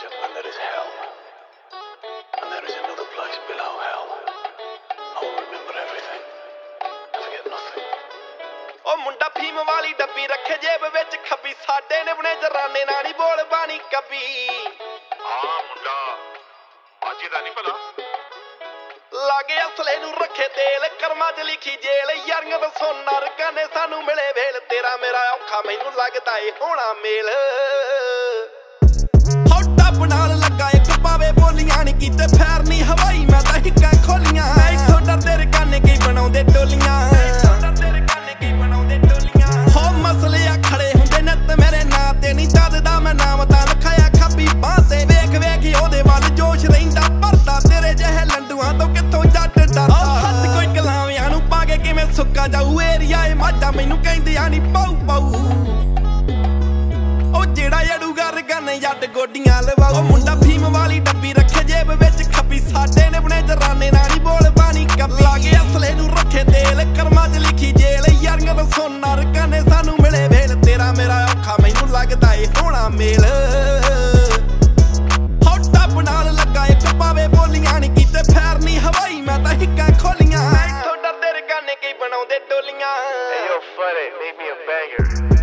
and there is hell. And there is another place below hell. I will remember everything. I forget nothing. ओ मुंडा भीम वाली डब्बी रखे जेब विच खब्बी साडे ने बने जराने ना नहीं बोल बानी कभी हाँ मुंडा बाजी दा नहीं भला लागे असले नू रखे तेल कर्मा च लिखी जेल यारियां दा सोना रकाने सानू मिले वेल तेरा मेरा औखा मैनू लगदा ए होना मेल हौटा बनाल लगा एक पावे बोलियां नहीं कीते फैर नहीं हवाई मैं तां हिक्कां खोलियां इथों डरदे रकाने कई बनाउंदे टोलियां मसले आ खड़े हुंदे ने ते मेरे नां ते नहीं दसदा मैं नाम तां लिखाया खब्बी बांह ते वेख वेख ओदे वल जोश रहिंदा भरदा तेरे जहे लंडूआं तो कित्थों जट डरदा हत्थ कोई कलावियां नूं पा के किवें सुक्का जाऊ एरिया ए माझा मैनूं कहंदियां नी पाऊ पाऊ ओ जेड़ा अड़ूगा रगाने जट गोडियां लवाऊ मुंडा भीम वाली डब्बी रखे जेब विच खब्बी साडे ने बने जराने ना नी बोल बानी कब्बी लागे असले नूं रखे तेल कर्मा च लिखी जेल यारियां दा सोना रकाने सानू मिले वेल तेरा मेरा औखा मैनू लगदा ए होना मेल हौटा बनाल लगा एक पावे बोलियां नहीं कीते फैर नहीं हवाई मैं तां हिक्कां खोलियां इथों डरदे रकाने कई बनाउंदे टोलियां Hey yo, Funny, make me a banger.